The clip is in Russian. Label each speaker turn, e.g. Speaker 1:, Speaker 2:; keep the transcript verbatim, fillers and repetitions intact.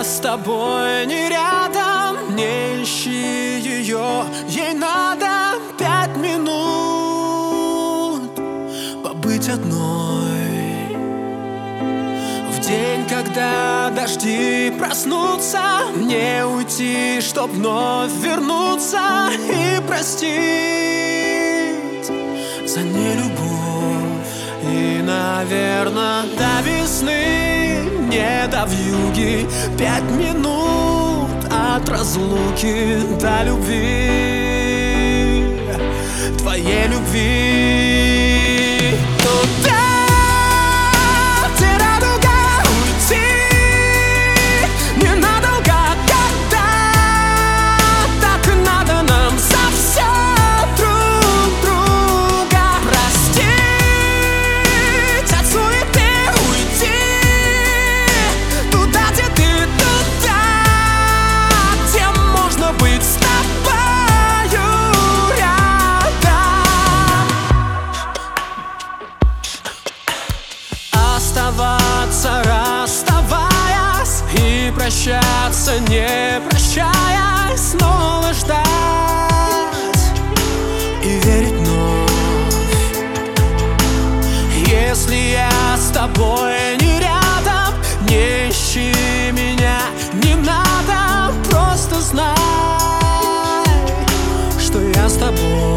Speaker 1: с тобой не рядом, не ищи ее, ей надо пять минут побыть одной. В день, когда дожди проснутся, мне уйти, чтоб вновь вернуться и простить за нелюбовь. И, наверное, до весны, не до вьюги, пять минут от разлуки до любви, твоей любви. Туда, где радуга, уйти ненадолго, когда так и надо нам за все друг друга. Простить от суеты, уйти туда, где ты, туда, где можно быть с тобою рядом. Оставаться, расставаясь, и прощаться, не прощаясь, снова ждать и верить вновь. Если я с тобой не рядом, не ищи меня, не надо, просто знай, что я с тобой.